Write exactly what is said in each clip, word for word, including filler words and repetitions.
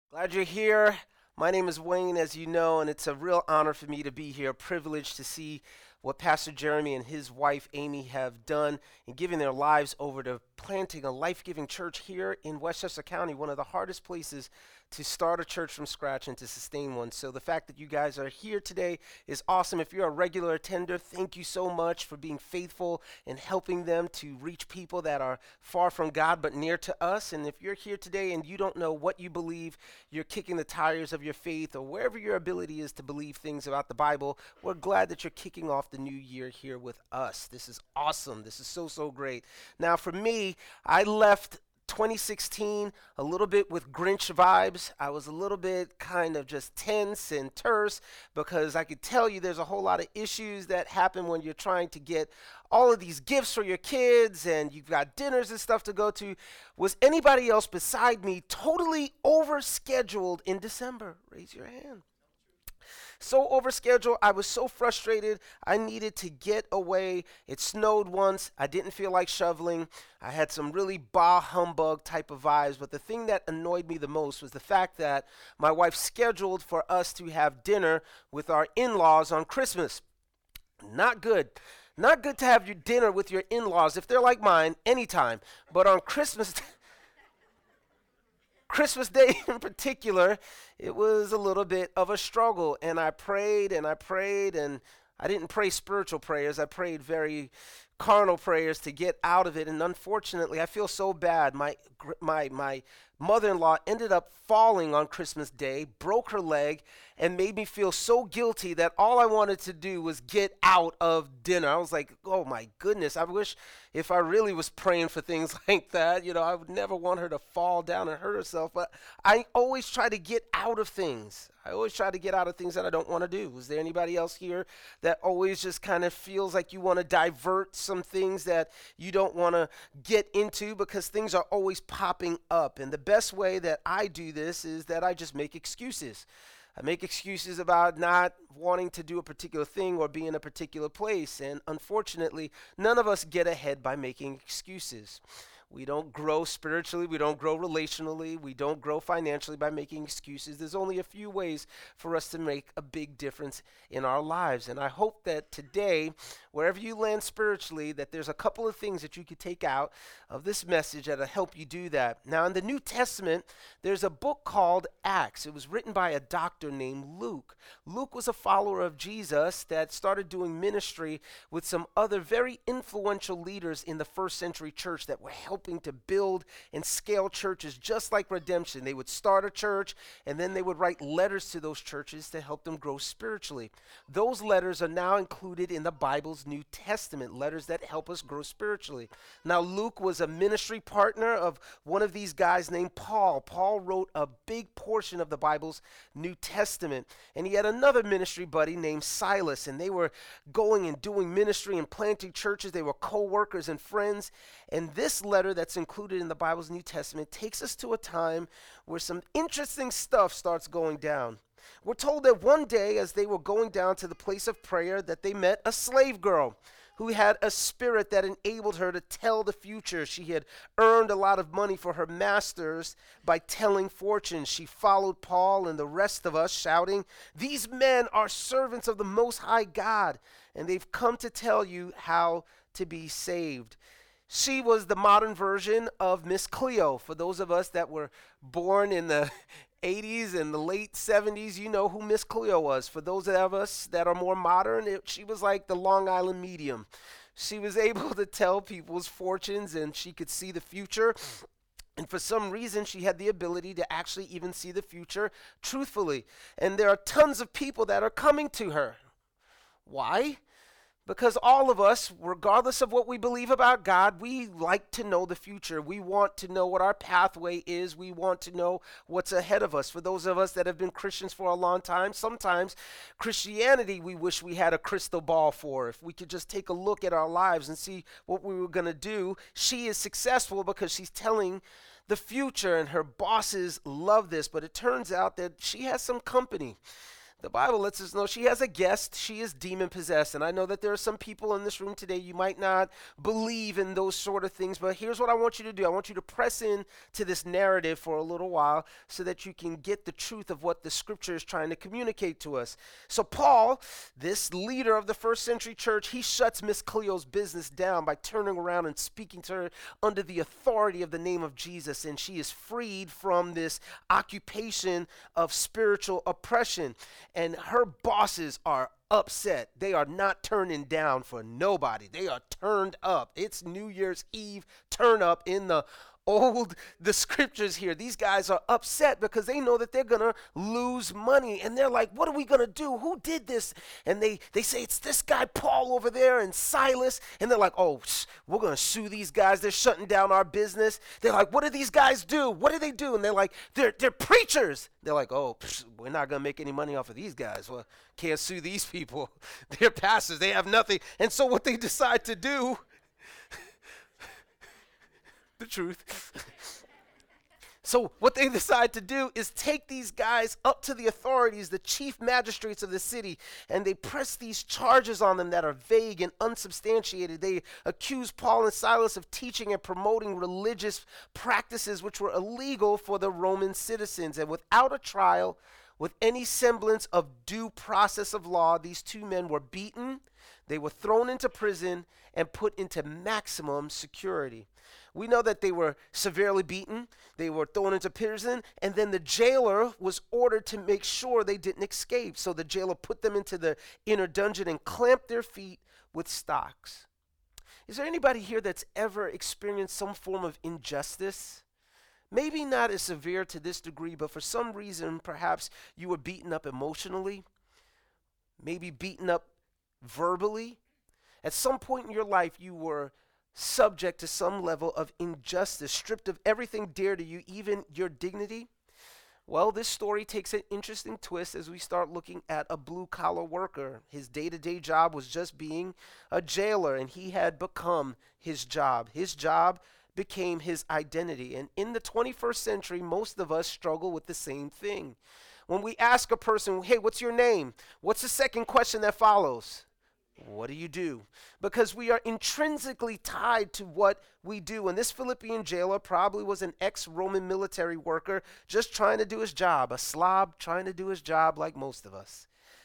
Glad you're here. My name is Wayne, as you know, and it's a real honor for me to be here. A privilege to see what Pastor Jeremy and his wife Amy have done in giving their lives over to planting a life giving church here in Westchester County, one of the hardest places to start a church from scratch and to sustain one. So the fact that you guys are here today is awesome. If you're a regular attender, thank you so much for being faithful and helping them to reach people that are far from God but near to us. And if you're here today and you don't know what you believe, you're kicking the tires of your faith or wherever your ability is to believe things about the Bible, we're glad that you're kicking off the new year here with us. This is awesome. This is so, so great. Now, for me, I left twenty sixteen a little bit with Grinch vibes. I was a little bit kind of just tense and terse because I could tell you there's a whole lot of issues that happen when you're trying to get all of these gifts for your kids and you've got dinners and stuff to go to. Was anybody else beside me totally overscheduled in December? Raise your hand. So overscheduled. I was so frustrated. I needed to get away. It snowed once. I didn't feel like shoveling. I had some really bah humbug type of vibes. But the thing that annoyed me the most was the fact that my wife scheduled for us to have dinner with our in laws on Christmas. Not good. Not good to have your dinner with your in laws, if they're like mine, anytime. But on Christmas, Christmas Day in particular, it was a little bit of a struggle. And I prayed and I prayed, and I didn't pray spiritual prayers. I prayed very carnal prayers to get out of it. And unfortunately, I feel so bad. My my my mother-in-law ended up falling on Christmas Day, broke her leg, and made me feel so guilty that all I wanted to do was get out of dinner. I was like, oh my goodness, I wish if I really was praying for things like that, you know, I would never want her to fall down and hurt herself. But I always try to get out of things. I always try to get out of things that I don't want to do. Was there anybody else here that always just kind of feels like you want to divert some things that you don't want to get into because things are always popping up? And the best way that I do this is that I just make excuses. I make excuses about not wanting to do a particular thing or be in a particular place. And unfortunately, none of us get ahead by making excuses. We don't grow spiritually. We don't grow relationally. We don't grow financially by making excuses. There's only a few ways for us to make a big difference in our lives. And I hope that today, wherever you land spiritually, that there's a couple of things that you could take out of this message that'll help you do that. Now, in the New Testament, there's a book called Acts. It was written by a doctor named Luke. Luke was a follower of Jesus that started doing ministry with some other very influential leaders in the first century church that were helping to build and scale churches just like Redemption. They would start a church and then they would write letters to those churches to help them grow spiritually. Those letters are now included in the Bible's New Testament, letters that help us grow spiritually. Now, Luke was a ministry partner of one of these guys named Paul. Paul wrote a big portion of the Bible's New Testament, and he had another ministry buddy named Silas, and they were going and doing ministry and planting churches. They were co-workers and friends, and this letter that's included in the Bible's New Testament takes us to a time where some interesting stuff starts going down. We're told that one day as they were going down to the place of prayer that they met a slave girl who had a spirit that enabled her to tell the future. She had earned a lot of money for her masters by telling fortunes. She followed Paul and the rest of us shouting, "These men are servants of the Most High God, and they've come to tell you how to be saved." She was the modern version of Miss Cleo. For those of us that were born in the eighties and the late seventies, you know who Miss Cleo was. For those of us that are more modern, it, she was like the Long Island medium. She was able to tell people's fortunes and she could see the future. And for some reason, she had the ability to actually even see the future truthfully. And there are tons of people that are coming to her. Why? Because all of us, regardless of what we believe about God, we like to know the future. We want to know what our pathway is. We want to know what's ahead of us. For those of us that have been Christians for a long time, sometimes Christianity we wish we had a crystal ball for. If we could just take a look at our lives and see what we were going to do. She is successful because she's telling the future, and her bosses love this, but it turns out that she has some company. The Bible lets us know she has a guest. She is demon possessed. And I know that there are some people in this room today, you might not believe in those sort of things, but here's what I want you to do. I want you to press in to this narrative for a little while so that you can get the truth of what the scripture is trying to communicate to us. So Paul, this leader of the first century church, he shuts Miss Cleo's business down by turning around and speaking to her under the authority of the name of Jesus. And she is freed from this occupation of spiritual oppression. And her bosses are upset. They are not turning down for nobody. They are turned up. It's New Year's Eve turn up in the old the scriptures here. These guys are upset because they know that they're gonna lose money, and they're like, what are we gonna do? Who did this? And they they say it's this guy Paul over there and Silas, and they're like, oh, sh- we're gonna sue these guys. They're shutting down our business. They're like, what do these guys do? What do they do? And they're like, they're they're preachers. They're like, oh, psh, we're not gonna make any money off of these guys. Well, can't sue these people. They're pastors. They have nothing. And so what they decide to do, the truth. So what they decide to do is take these guys up to the authorities, the chief magistrates of the city, and they press these charges on them that are vague and unsubstantiated. They accuse Paul and Silas of teaching and promoting religious practices which were illegal for the Roman citizens. And without a trial, with any semblance of due process of law, these two men were beaten, they were thrown into prison, and put into maximum security. We know that they were severely beaten, they were thrown into prison, and then the jailer was ordered to make sure they didn't escape. So the jailer put them into the inner dungeon and clamped their feet with stocks. Is there anybody here that's ever experienced some form of injustice? Maybe not as severe to this degree, but for some reason, perhaps you were beaten up emotionally, maybe beaten up verbally. At some point in your life, you were subject to some level of injustice, stripped of everything dear to you, even your dignity. Well, this story takes an interesting twist as we start looking at a blue-collar worker. His day-to-day job was just being a jailer, and he had become his job. His job became his identity. And in the twenty-first century, most of us struggle with the same thing. When we ask a person, hey, what's your name? What's the second question that follows? What do you do? Because we are intrinsically tied to what we do. And this Philippian jailer probably was an ex-Roman military worker just trying to do his job, a slob trying to do his job like most of us.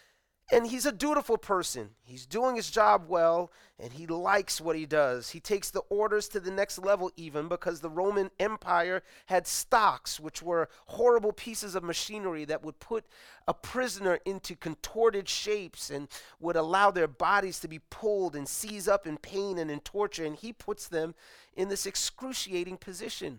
And he's a dutiful person. He's doing his job well, and he likes what he does. He takes the orders to the next level even because the Roman Empire had stocks, which were horrible pieces of machinery that would put a prisoner into contorted shapes and would allow their bodies to be pulled and seize up in pain and in torture. And he puts them in this excruciating position.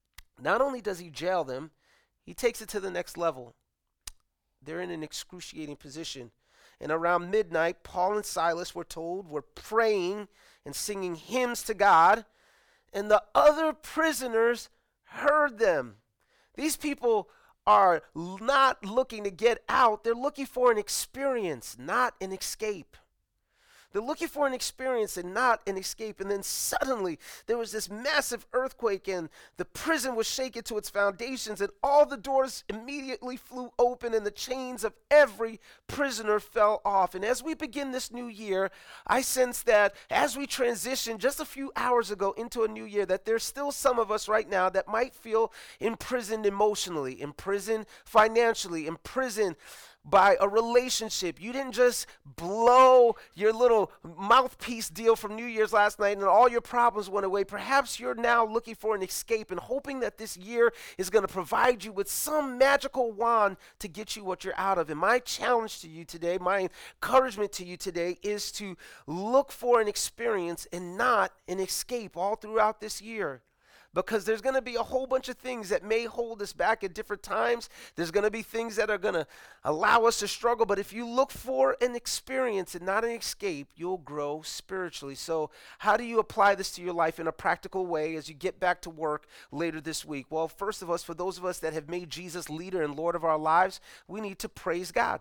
Not only does he jail them, he takes it to the next level. They're in an excruciating position. And around midnight, Paul and Silas, were told, were praying and singing hymns to God, and the other prisoners heard them. These people are not looking to get out. They're looking for an experience, not an escape. They're looking for an experience and not an escape. And then suddenly there was this massive earthquake and the prison was shaken to its foundations and all the doors immediately flew open and the chains of every prisoner fell off. And as we begin this new year, I sense that as we transition just a few hours ago into a new year, that there's still some of us right now that might feel imprisoned emotionally, imprisoned financially, imprisoned by a relationship. You didn't just blow your little mouthpiece deal from New Year's last night and all your problems went away. Perhaps you're now looking for an escape and hoping that this year is going to provide you with some magical wand to get you what you're out of. And my challenge to you today, my encouragement to you today is to look for an experience and not an escape all throughout this year. Because there's going to be a whole bunch of things that may hold us back at different times. There's going to be things that are going to allow us to struggle. But if you look for an experience and not an escape, you'll grow spiritually. So how do you apply this to your life in a practical way as you get back to work later this week? Well, first of all, for those of us that have made Jesus leader and Lord of our lives, we need to praise God.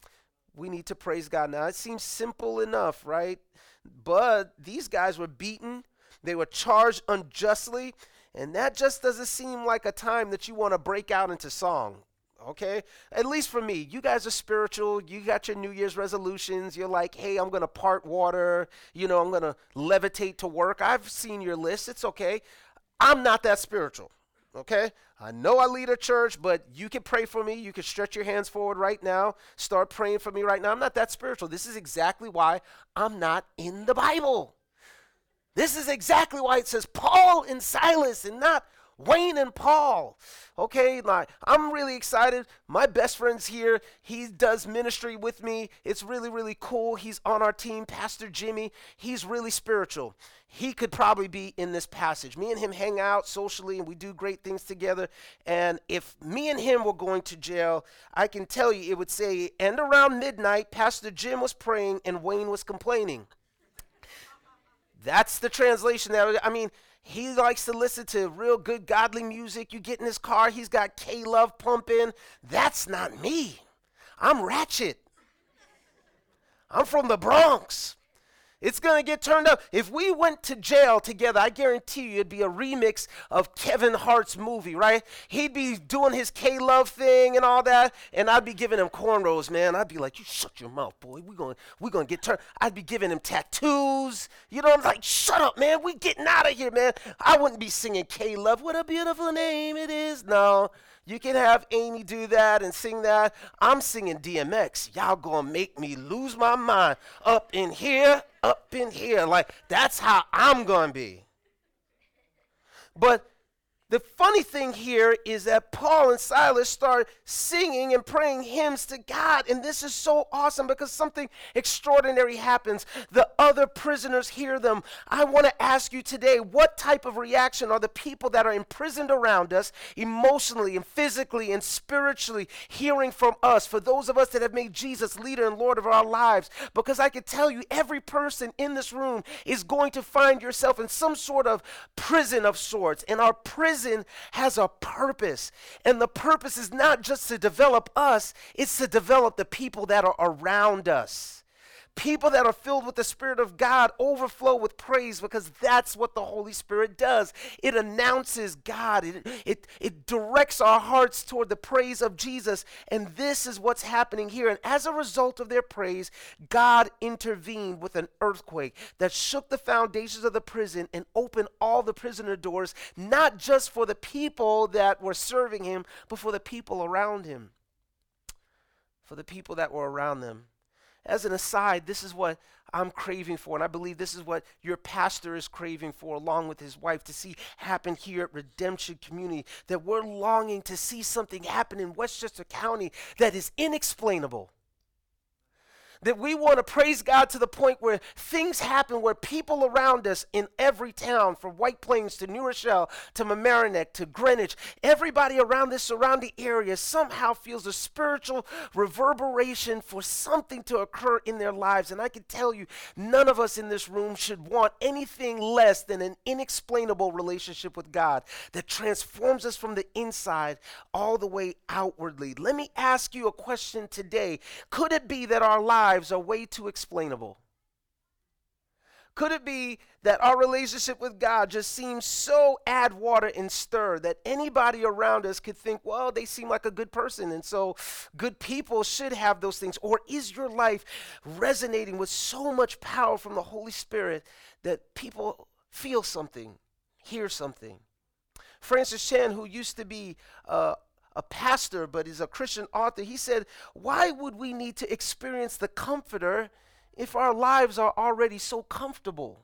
We need to praise God. Now, it seems simple enough, right? But these guys were beaten. They were charged unjustly. And that just doesn't seem like a time that you want to break out into song. Okay? At least for me, you guys are spiritual. You got your New Year's resolutions. You're like, hey, I'm going to part water. You know, I'm going to levitate to work. I've seen your list. It's okay. I'm not that spiritual. Okay? I know I lead a church, but you can pray for me. You can stretch your hands forward right now. Start praying for me right now. I'm not that spiritual. This is exactly why I'm not in the Bible. This is exactly why it says Paul and Silas and not Wayne and Paul. Okay, like I'm really excited. My best friend's here. He does ministry with me. It's really, really cool. He's on our team, Pastor Jimmy. He's really spiritual. He could probably be in this passage. Me and him hang out socially and we do great things together. And if me and him were going to jail, I can tell you it would say, and around midnight, Pastor Jim was praying and Wayne was complaining. That's the translation. That I mean, he likes to listen to real good godly music. You get in his car, he's got K-Love pumping. That's not me. I'm ratchet. I'm from the Bronx. It's going to get turned up. If we went to jail together, I guarantee you it'd be a remix of Kevin Hart's movie, right? He'd be doing his K-Love thing and all that, and I'd be giving him cornrows, man. I'd be like, you shut your mouth, boy. We're going we gonna get turned. I'd be giving him tattoos. You know, I'm like, shut up, man. We getting out of here, man. I wouldn't be singing K-Love. What a beautiful name it is. No. You can have Amy do that and sing that. I'm singing D M X. Y'all gonna make me lose my mind. Up in here, up in here. Like, that's how I'm gonna be. But the funny thing here is that Paul and Silas start singing and praying hymns to God. And this is so awesome because something extraordinary happens. The other prisoners hear them. I want to ask you today, what type of reaction are the people that are imprisoned around us emotionally and physically and spiritually hearing from us? For those of us that have made Jesus leader and Lord of our lives, because I can tell you every person in this room is going to find yourself in some sort of prison of sorts. And our prison has a purpose, and the purpose is not just to develop us, it's to develop the people that are around us. People that are filled with the Spirit of God overflow with praise because that's what the Holy Spirit does. It announces God. It, it, it directs our hearts toward the praise of Jesus. And this is what's happening here. And as a result of their praise, God intervened with an earthquake that shook the foundations of the prison and opened all the prisoner doors, not just for the people that were serving him, but for the people around him. For the people that were around them. As an aside, this is what I'm craving for, and I believe this is what your pastor is craving for along with his wife to see happen here at Redemption Community, that we're longing to see something happen in Westchester County that is inexplainable. That we want to praise God to the point where things happen where people around us in every town, from White Plains to New Rochelle to Mamaroneck to Greenwich, everybody around this surrounding area somehow feels a spiritual reverberation for something to occur in their lives. And I can tell you, none of us in this room should want anything less than an inexplainable relationship with God that transforms us from the inside all the way outwardly. Let me ask you a question today. Could it be that our lives are way too explainable? Could it be that our relationship with God just seems so add water and stir that anybody around us could think, well, they seem like a good person, and so good people should have those things? Or is your life resonating with so much power from the Holy Spirit that people feel something, hear something? Francis Chan, who used to be uh, a pastor, but is a Christian author, he said, why would we need to experience the Comforter if our lives are already so comfortable?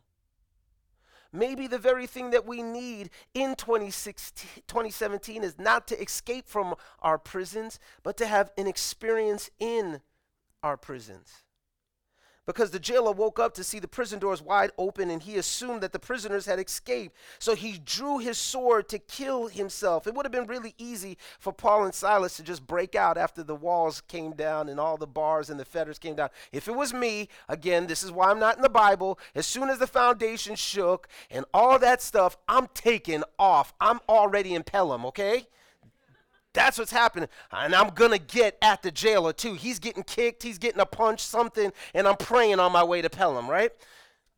Maybe the very thing that we need in twenty seventeen is not to escape from our prisons, but to have an experience in our prisons. Because the jailer woke up to see the prison doors wide open, and he assumed that the prisoners had escaped. So he drew his sword to kill himself. It would have been really easy for Paul and Silas to just break out after the walls came down and all the bars and the fetters came down. If it was me, again, this is why I'm not in the Bible, as soon as the foundation shook and all that stuff, I'm taking off. I'm already in Pelham, okay? That's what's happening. And I'm going to get at the jailer too. He's getting kicked. He's getting a punch, something. And I'm praying on my way to Pelham, right?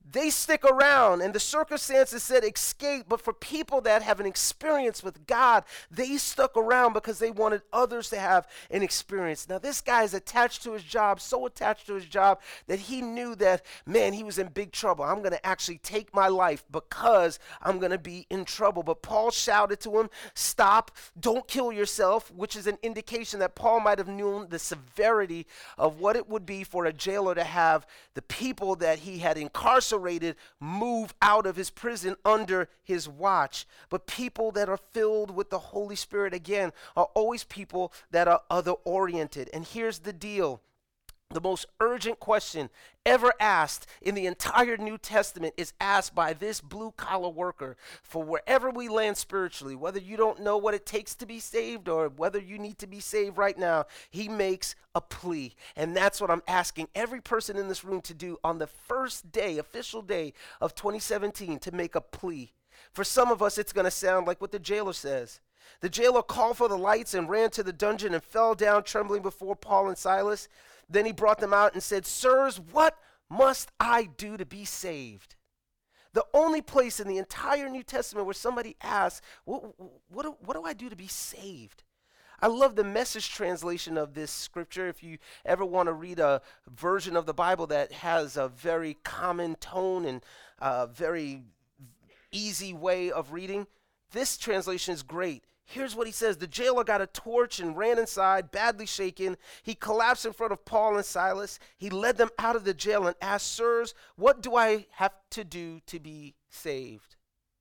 they stick around, and the circumstances said escape, but for people that have an experience with God, they stuck around because they wanted others to have an experience. Now, this guy is attached to his job, so attached to his job that he knew that, man, he was in big trouble. I'm going to actually take my life because I'm going to be in trouble. But Paul shouted to him, stop, don't kill yourself, which is an indication that Paul might have known the severity of what it would be for a jailer to have the people that he had incarcerated move out of his prison under his watch. But people that are filled with the Holy Spirit, again, are always people that are other oriented. And here's the deal. The most urgent question ever asked in the entire New Testament is asked by this blue-collar worker. For wherever we land spiritually, whether you don't know what it takes to be saved or whether you need to be saved right now, he makes a plea. And that's what I'm asking every person in this room to do on the first day, official day of twenty seventeen, to make a plea. For some of us, it's going to sound like what the jailer says. The jailer called for the lights and ran to the dungeon and fell down trembling before Paul and Silas. Then he brought them out and said, sirs, what must I do to be saved? The only place in the entire New Testament where somebody asks, what, what, do, what do I do to be saved? I love the Message translation of this scripture. If you ever want to read a version of the Bible that has a very common tone and a very easy way of reading, this translation is great. Here's what he says. The jailer got a torch and ran inside, badly shaken. He collapsed in front of Paul and Silas. He led them out of the jail and asked, sirs, what do I have to do to be saved?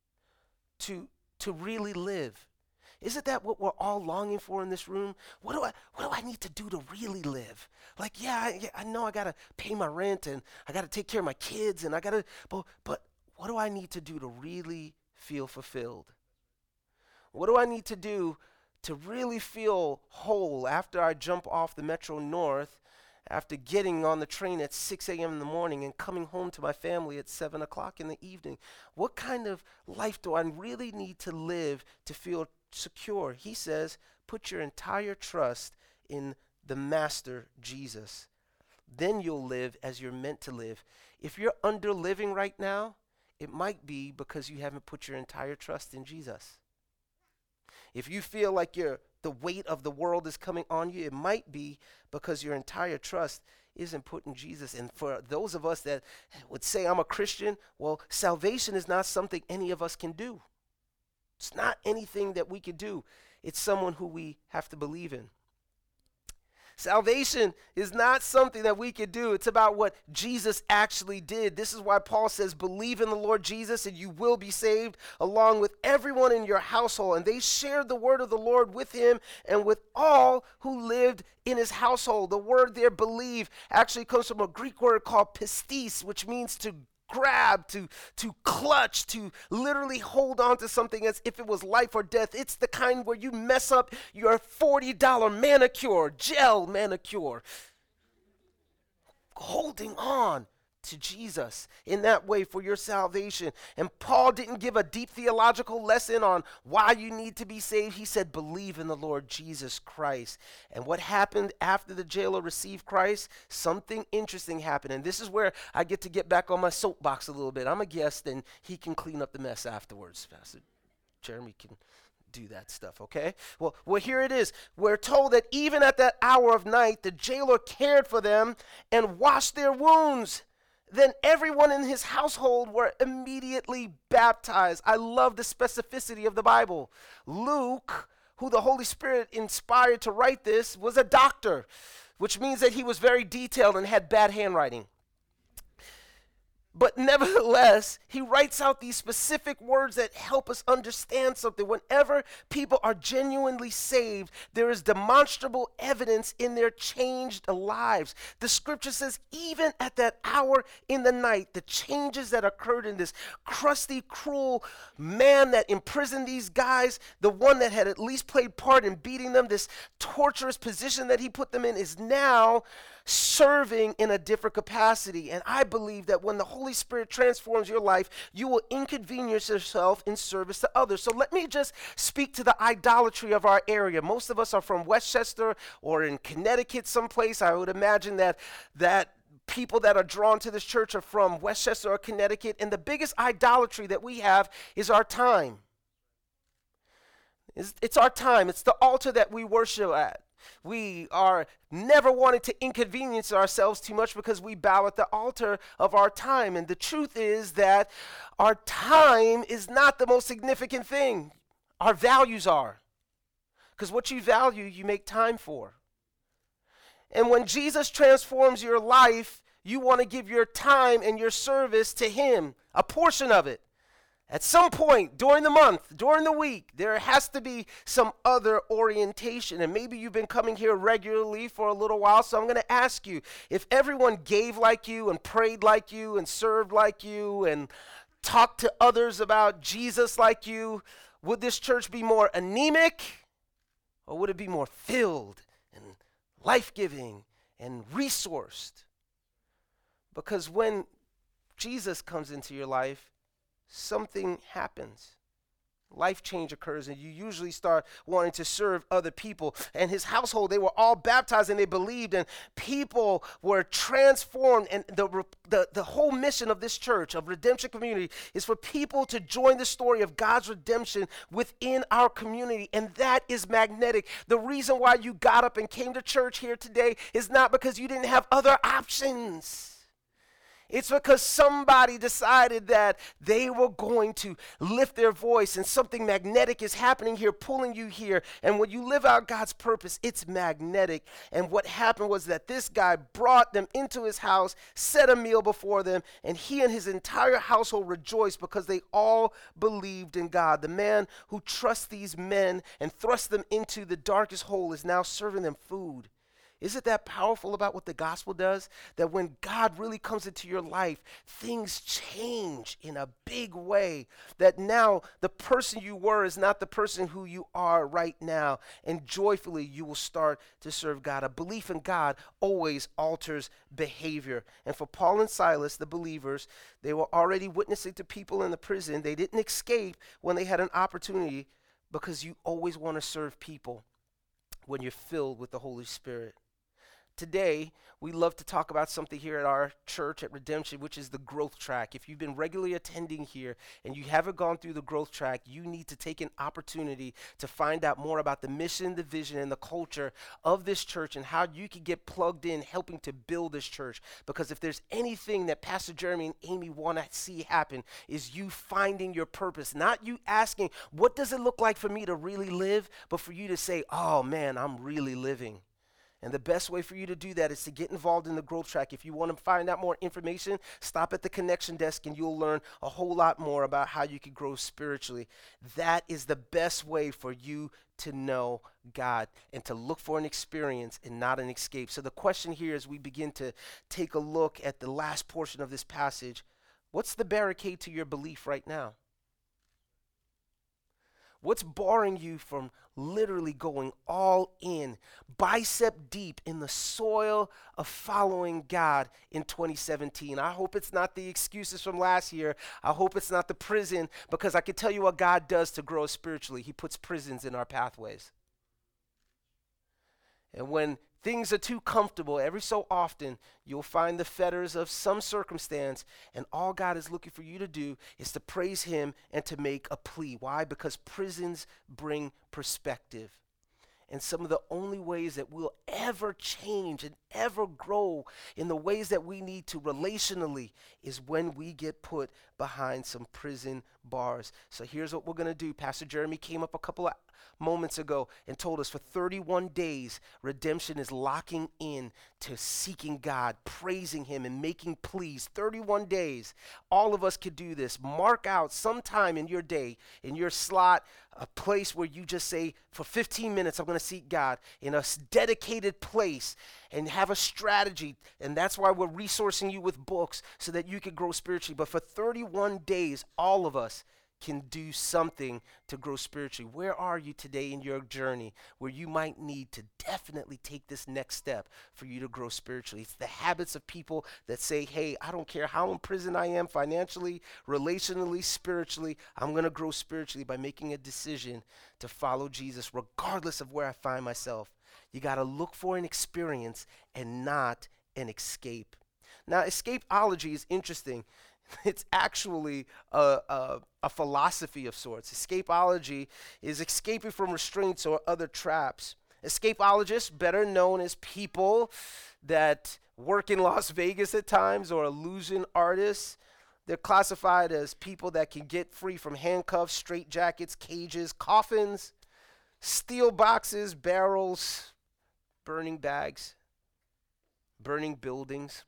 To, to really live. Isn't that what we're all longing for in this room? What do I, what do I need to do to really live? Like, yeah, I, I know I got to pay my rent and I got to take care of my kids and I got to, but, but what do I need to do to really feel fulfilled? What do I need to do to really feel whole after I jump off the Metro North, after getting on the train at six a.m. in the morning and coming home to my family at seven o'clock in the evening? What kind of life do I really need to live to feel secure? He says, put your entire trust in the Master Jesus. Then you'll live as you're meant to live. If you're under living right now, it might be because you haven't put your entire trust in Jesus. If you feel like you're, the weight of the world is coming on you, it might be because your entire trust isn't put in Jesus. And for those of us that would say, I'm a Christian, well, salvation is not something any of us can do. It's not anything that we could do. It's someone who we have to believe in. Salvation is not something that we could do. It's about what Jesus actually did. This is why Paul says, believe in the Lord Jesus and you will be saved, along with everyone in your household. And they shared the word of the Lord with him and with all who lived in his household. The word there, believe, actually comes from a Greek word called pistis, which means to grab, to to clutch, to literally hold on to something as if it was life or death. It's the kind where you mess up your forty dollar manicure, gel manicure, holding on to Jesus in that way for your salvation. And Paul didn't give a deep theological lesson on why you need to be saved. He said, believe in the Lord Jesus Christ. And what happened after the jailer received Christ? Something interesting happened. And this is where I get to get back on my soapbox a little bit. I'm a guest and he can clean up the mess afterwards. Pastor Jeremy can do that stuff, okay? Well, well, here it is. We're told that even at that hour of night, the jailer cared for them and washed their wounds. Then everyone in his household were immediately baptized. I love the specificity of the Bible. Luke, who the Holy Spirit inspired to write this, was a doctor, which means that he was very detailed and had bad handwriting. But nevertheless, he writes out these specific words that help us understand something. Whenever people are genuinely saved, there is demonstrable evidence in their changed lives. The scripture says, even at that hour in the night, the changes that occurred in this crusty, cruel man that imprisoned these guys, the one that had at least played part in beating them, this torturous position that he put them in, is now serving in a different capacity. And I believe that when the Holy Spirit transforms your life, you will inconvenience yourself in service to others. So let me just speak to the idolatry of our area. Most of us are from Westchester or in Connecticut someplace. I would imagine that that people that are drawn to this church are from Westchester or Connecticut, and the biggest idolatry that we have is our time. It's, it's our time. It's the altar that we worship at. We are never wanting to inconvenience ourselves too much because we bow at the altar of our time. And the truth is that our time is not the most significant thing. Our values are. Because what you value, you make time for. And when Jesus transforms your life, you want to give your time and your service to him, a portion of it. At some point during the month, during the week, there has to be some other orientation. And maybe you've been coming here regularly for a little while, so I'm going to ask you, if everyone gave like you and prayed like you and served like you and talked to others about Jesus like you, would this church be more anemic or would it be more filled and life-giving and resourced? Because when Jesus comes into your life, something happens. Life change occurs, and you usually start wanting to serve other people. And his household, they were all baptized and they believed, and people were transformed. And the, the, the whole mission of this church, of Redemption Community, is for people to join the story of God's redemption within our community. And that is magnetic. The reason why you got up and came to church here today is not because you didn't have other options. It's because somebody decided that they were going to lift their voice, and something magnetic is happening here, pulling you here. And when you live out God's purpose, it's magnetic. And what happened was that this guy brought them into his house, set a meal before them, and he and his entire household rejoiced because they all believed in God. The man who trusts these men and thrust them into the darkest hole is now serving them food. Isn't that powerful about what the gospel does? That when God really comes into your life, things change in a big way. That now the person you were is not the person who you are right now. And joyfully you will start to serve God. A belief in God always alters behavior. And for Paul and Silas, the believers, they were already witnessing to people in the prison. They didn't escape when they had an opportunity, because you always want to serve people when you're filled with the Holy Spirit. Today, we love to talk about something here at our church at Redemption, which is the growth track. If you've been regularly attending here and you haven't gone through the growth track, you need to take an opportunity to find out more about the mission, the vision, and the culture of this church and how you can get plugged in helping to build this church. Because if there's anything that Pastor Jeremy and Amy want to see happen, is you finding your purpose. Not you asking, what does it look like for me to really live? But for you to say, oh man, I'm really living. And the best way for you to do that is to get involved in the growth track. If you want to find out more information, stop at the connection desk and you'll learn a whole lot more about how you can grow spiritually. That is the best way for you to know God and to look for an experience and not an escape. So the question here, as we begin to take a look at the last portion of this passage, what's the barricade to your belief right now? What's barring you from literally going all in, bicep deep in the soil of following God in twenty seventeen? I hope it's not the excuses from last year. I hope it's not the prison, because I can tell you what God does to grow spiritually. He puts prisons in our pathways. And when things are too comfortable, every so often, you'll find the fetters of some circumstance, and all God is looking for you to do is to praise him and to make a plea. Why? Because prisons bring perspective. And some of the only ways that we'll ever change and ever grow in the ways that we need to relationally is when we get put behind some prison bars. So here's what we're going to do. Pastor Jeremy came up a couple of moments ago and told us for thirty-one days, Redemption is locking in to seeking God, praising him, and making pleas. thirty-one days. All of us could do this. Mark out sometime in your day, in your slot, a place where you just say, for fifteen minutes, I'm going to seek God in a dedicated place, and have a strategy. And that's why we're resourcing you with books so that you can grow spiritually. But for thirty-one days, all of us can do something to grow spiritually. Where are you today in your journey where you might need to definitely take this next step for you to grow spiritually? It's the habits of people that say, hey, I don't care how in prison I am financially, relationally, spiritually, I'm going to grow spiritually by making a decision to follow Jesus regardless of where I find myself. You got to look for an experience and not an escape. Now, escapology is interesting. It's actually a, a, a philosophy of sorts. Escapology is escaping from restraints or other traps. Escapologists, better known as people that work in Las Vegas at times, or illusion artists, they're classified as people that can get free from handcuffs, straitjackets, cages, coffins, steel boxes, barrels, burning bags, burning buildings.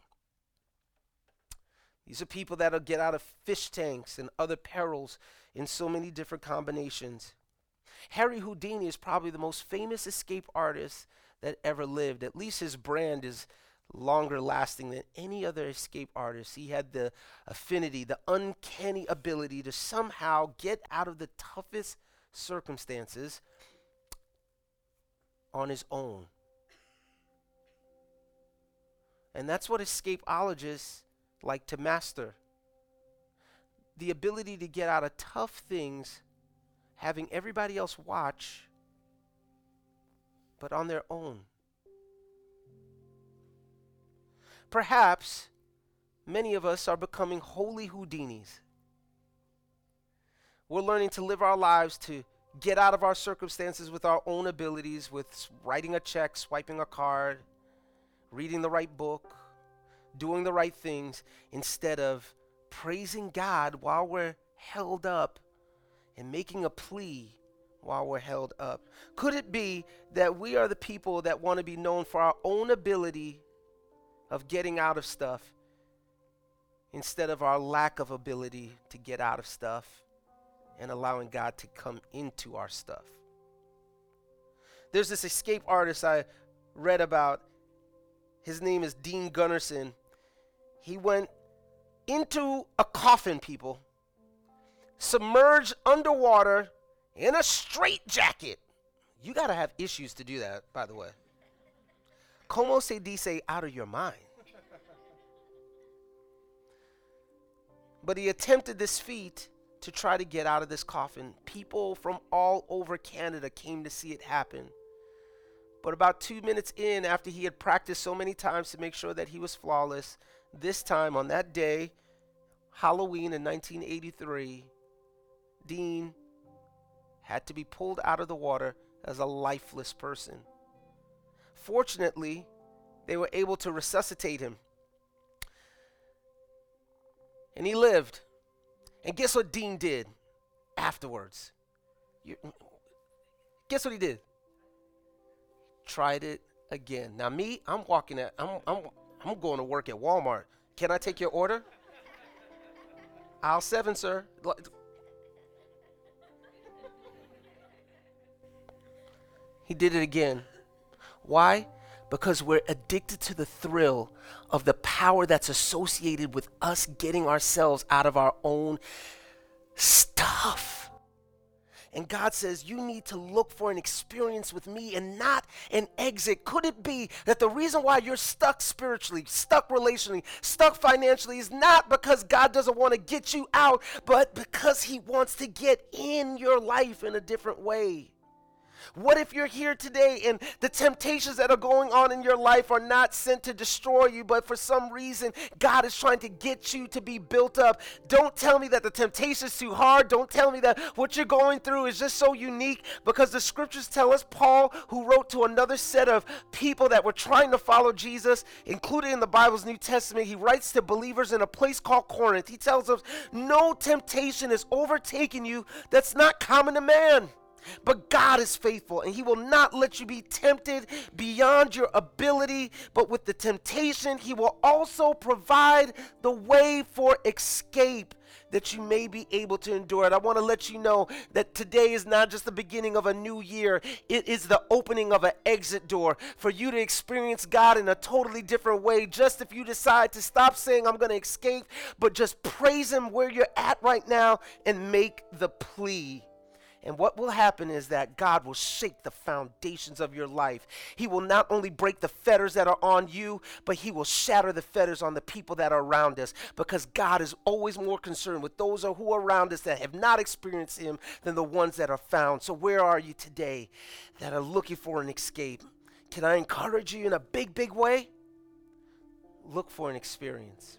These are people that'll get out of fish tanks and other perils in so many different combinations. Harry Houdini is probably the most famous escape artist that ever lived. At least his brand is longer lasting than any other escape artist. He had the affinity, the uncanny ability to somehow get out of the toughest circumstances on his own. And that's what escapologists like to master. The ability to get out of tough things, having everybody else watch, but on their own. Perhaps many of us are becoming holy Houdinis. We're learning to live our lives to get out of our circumstances with our own abilities, with writing a check, swiping a card, reading the right book, doing the right things, instead of praising God while we're held up and making a plea while we're held up. Could it be that we are the people that want to be known for our own ability of getting out of stuff instead of our lack of ability to get out of stuff and allowing God to come into our stuff? There's this escape artist I read about. His name is Dean Gunnarsson. He went into a coffin, people, submerged underwater in a straitjacket. You got to have issues to do that, by the way. Como se dice out of your mind? But he attempted this feat to try to get out of this coffin. People from all over Canada came to see it happen. But about two minutes in, after he had practiced so many times to make sure that he was flawless, this time on that day, Halloween in nineteen eighty-three, Dean had to be pulled out of the water as a lifeless person. Fortunately, they were able to resuscitate him. And he lived. And guess what Dean did afterwards? You, guess what he did? Tried it again. Now me, I'm walking at, I'm, I'm, I'm going to work at Walmart. Can I take your order? Aisle seven, sir. He did it again. Why? Because we're addicted to the thrill of the power that's associated with us getting ourselves out of our own stuff. And God says you need to look for an experience with me and not an exit. Could it be that the reason why you're stuck spiritually, stuck relationally, stuck financially is not because God doesn't want to get you out, but because he wants to get in your life in a different way? What if you're here today and the temptations that are going on in your life are not sent to destroy you, but for some reason God is trying to get you to be built up? Don't tell me that the temptation is too hard. Don't tell me that what you're going through is just so unique, because the scriptures tell us, Paul, who wrote to another set of people that were trying to follow Jesus, included in the Bible's New Testament, he writes to believers in a place called Corinth. He tells us, no temptation has overtaken you that's not common to man. But God is faithful, and he will not let you be tempted beyond your ability. But with the temptation, he will also provide the way for escape that you may be able to endure it. I want to let you know that today is not just the beginning of a new year. It is the opening of an exit door for you to experience God in a totally different way. Just if you decide to stop saying, I'm going to escape, but just praise him where you're at right now and make the plea. And what will happen is that God will shake the foundations of your life. He will not only break the fetters that are on you, but he will shatter the fetters on the people that are around us, because God is always more concerned with those who are around us that have not experienced him than the ones that are found. So where are you today that are looking for an escape? Can I encourage you in a big, big way? look for an experience,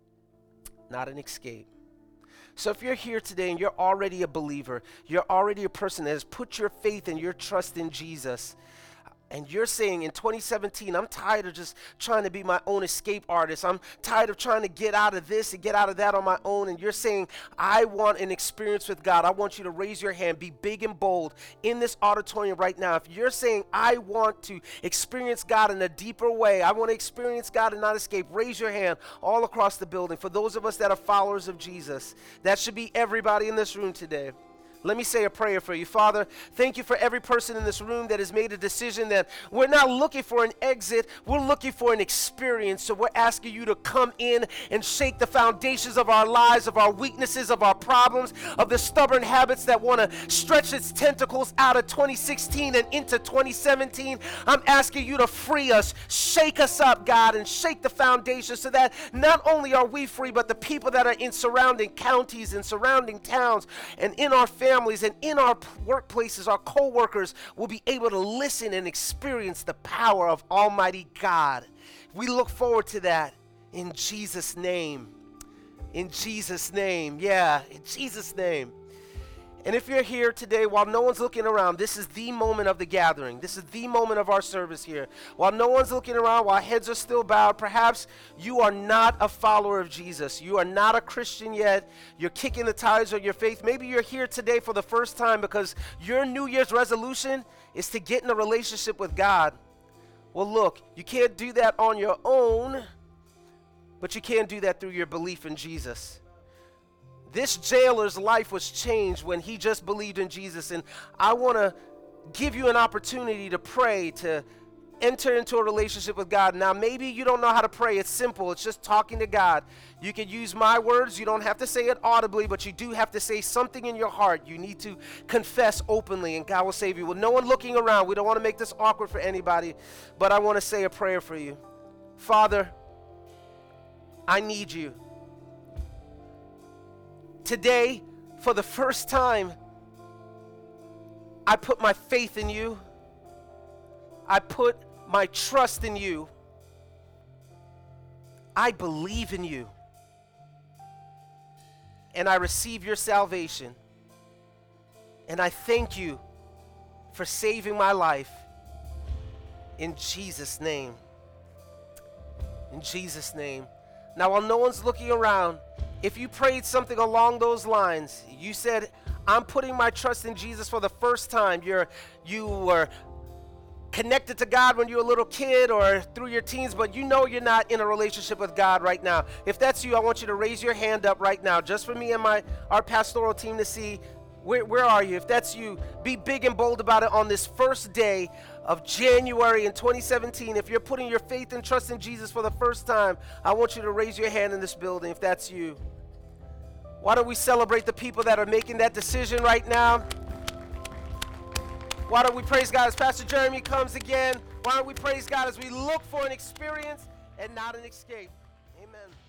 not an escape. So if you're here today and you're already a believer, you're already a person that has put your faith and your trust in Jesus, and you're saying in twenty seventeen, I'm tired of just trying to be my own escape artist. I'm tired of trying to get out of this and get out of that on my own. And you're saying, I want an experience with God. I want you to raise your hand, be big and bold in this auditorium right now. If you're saying, I want to experience God in a deeper way, I want to experience God and not escape, raise your hand all across the building. For those of us that are followers of Jesus, that should be everybody in this room today. Let me say a prayer for you. Father, thank you for every person in this room that has made a decision that we're not looking for an exit, we're looking for an experience. So we're asking you to come in and shake the foundations of our lives, of our weaknesses, of our problems, of the stubborn habits that want to stretch its tentacles out of twenty sixteen and into twenty seventeen. I'm asking you to free us, shake us up, God, and shake the foundation so that not only are we free, but the people that are in surrounding counties and surrounding towns and in our families, families and in our workplaces, our co-workers will be able to listen and experience the power of Almighty God. We look forward to that in Jesus' name. In Jesus' name. Yeah, in Jesus' name. And if you're here today while no one's looking around, this is the moment of the gathering. This is the moment of our service here. While no one's looking around, while heads are still bowed, perhaps you are not a follower of Jesus. You are not a Christian yet. You're kicking the tires of your faith. Maybe you're here today for the first time because your New Year's resolution is to get in a relationship with God. Well, look, you can't do that on your own, but you can do that through your belief in Jesus. This jailer's life was changed when he just believed in Jesus, and I want to give you an opportunity to pray, to enter into a relationship with God. Now, maybe you don't know how to pray. It's simple. It's just talking to God. You can use my words. You don't have to say it audibly, but you do have to say something in your heart. You need to confess openly, and God will save you. With no one looking around, we don't want to make this awkward for anybody, but I want to say a prayer for you. Father, I need you. Today, for the first time, I put my faith in you. I put my trust in you. I believe in you. And I receive your salvation. And I thank you for saving my life. In Jesus' name. In Jesus' name. Now, while no one's looking around, if you prayed something along those lines, you said, I'm putting my trust in Jesus for the first time. You're, you were connected to God when you were a little kid or through your teens, but you know you're not in a relationship with God right now. If that's you, I want you to raise your hand up right now, just for me and my our pastoral team to see. Where, where are you? If that's you, be big and bold about it on this first day of January in twenty seventeen. If you're putting your faith and trust in Jesus for the first time, I want you to raise your hand in this building if that's you. Why don't we celebrate the people that are making that decision right now? Why don't we praise God as Pastor Jeremy comes again? Why don't we praise God as we look for an experience and not an escape? Amen.